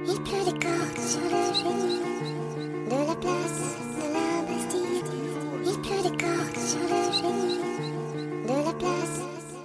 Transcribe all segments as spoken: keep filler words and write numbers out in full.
Il pleut des cordes sur le génie de la place de la Bastille. Il pleut des cordes sur le génie de la place.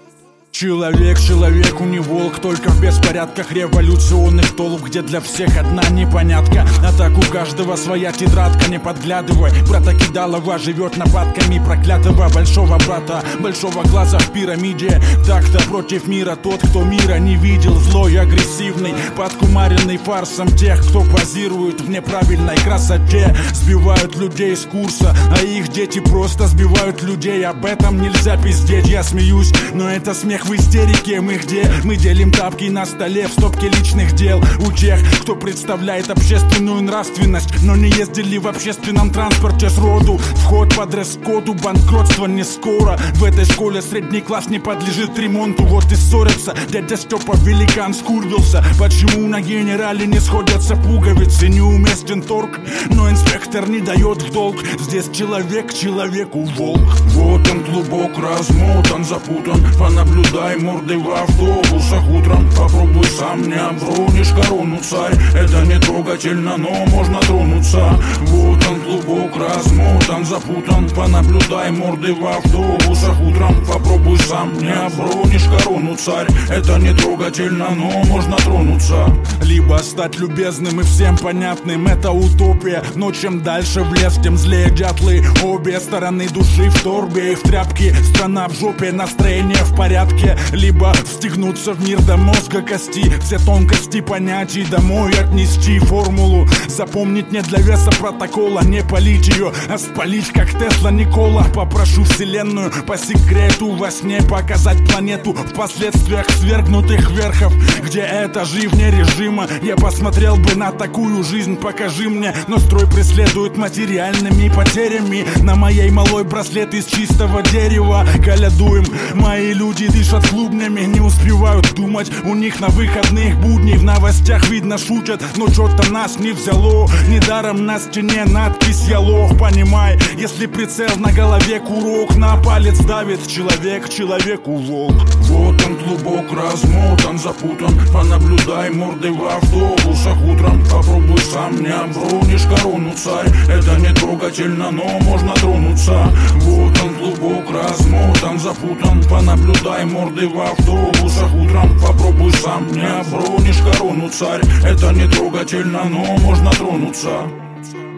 Человек, человеку не волк, только в беспорядках революционных толп, где для всех одна непонятка. А так у каждого своя тетрадка, не подглядывай. Брата Кидалова живет нападками проклятого большого брата, большого глаза в пирамиде. Так-то против мира тот, кто мира не видел. Злой, агрессивный, подкумаренный фарсом тех, кто позирует в неправильной красоте. Сбивают людей с курса, а их дети просто сбивают людей. Об этом нельзя пиздеть, я смеюсь, но это смех в истерике. Мы где? Мы делим тапки на столе в стопке личных дел у тех, кто представляет общественную нравственность, но не ездили в общественном транспорте сроду. Вход по дресс-коду, банкротство не скоро. В этой школе средний класс не подлежит ремонту. Вот и ссорятся, дядя Степа великан скурвился. Почему на генерале не сходятся пуговицы? Неуместен торг, но инспектор не дает в долг. Здесь человек человеку волк. Вот он клубок размотан, запутан. Понаблюдай мордой в автобусах утром. Попробуй сам, не обронишь корону, царь. Это не трогательно, но можно тронуться. Вот он клубок размотан, запутан. Понаблюдай мордой в автобусах утром. Попробуй сам, не обронишь корону, царь. Это не трогательно, но можно тронуться. Либо стать любезным и всем понятным, это утопия. Но чем дальше в лес, тем злее дятлы. Обе стороны души в торбе и в тряпке. Страна в жопе, настроение в порядке. Либо встегнуться в мир до мозга кости. Все тонкости понятий домой отнести. Формулу запомнить не для веса протокола. Не полить ее, а спалить как Тесла Никола. Попрошу вселенную по секрету во сне показать планету в последствиях свергнутых верхов, где этажи вне режима. Я посмотрел бы на такую жизнь, покажи мне. Но строй преследует материальными потерями. На моей малой браслет из чистого дерева. Колядуем, мои люди дышат клубнями, не успевают думать. У них на выходных будней в новостях видно шутят, но что-то нас не взяло. Недаром на стене надпись «Я лох». Понимай, если прицел на голове курок, на палец давит человек человеку волк. Вот он клубок размотан, запутан. Понаблюдай мордой в автобусах утром. Попробуй сам, не обронишь корону, царь. Это не трогательно, но можно тронуться. Вот он клубок размотан, запутан. Понаблюдай мордой в автобусах утром. Попробуй сам, не обронишь корону, царь. Это не трогательно, но можно тронуться.